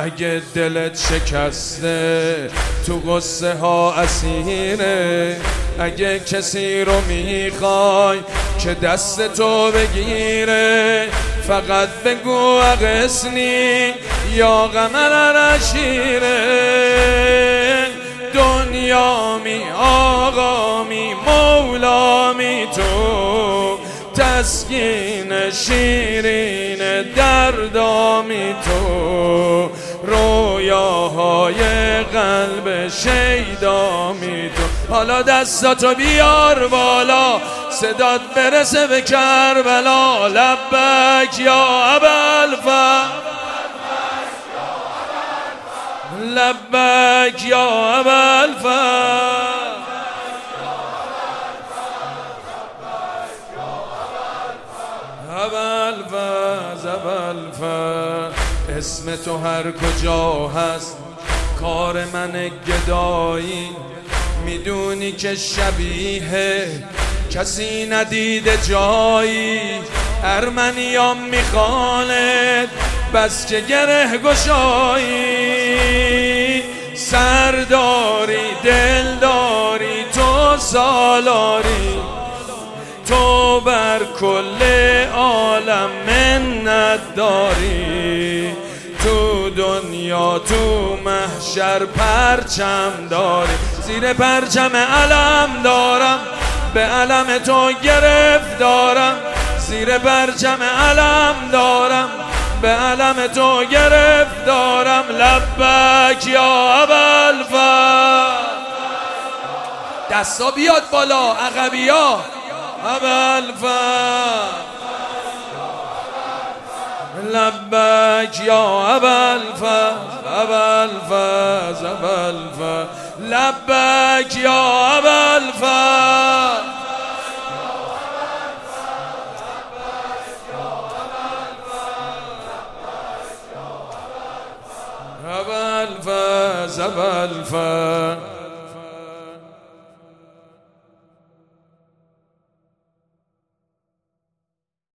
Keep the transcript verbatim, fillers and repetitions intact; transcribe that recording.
اگه دلت شکسته تو قصه ها اسیره، اگه کسی رو میخوای که دست تو بگیره، فقط بگو اغثنی یا قمر رشیره. دنیا می آقا می مولا می تو، تسکین شیرین دردامی تو، رویاهای قلب شیدامی تو. حالا دستاتو بیار بالا صدات برسه به کربلا. لبک یا ابوالفضل، لبک یا ابوالفضل، ابوالفضل ابوالفضل. اسم تو هر کجا هست کار من گدایی، میدونی که شبیه کسی ندیده جایی. ارمنیام میخواند بس که گره گشایی، سرداری دلداری تو سالاری، تو بر کل عالم منت داری. تو دنیا تو محشر پرچم داری، زیر پرچم علم دارم به علم تو گرفتارم، زیر پرچم علم دارم به علم تو گرفتارم. لبک یا ابوالفضل، دستا بیاد بالا عقبیا. ابوالفضل لبک یا ابوالفضل، ابوالفضل ابوالفضل لبک یا ابوالفضل. ابوالفضل ابوالفضل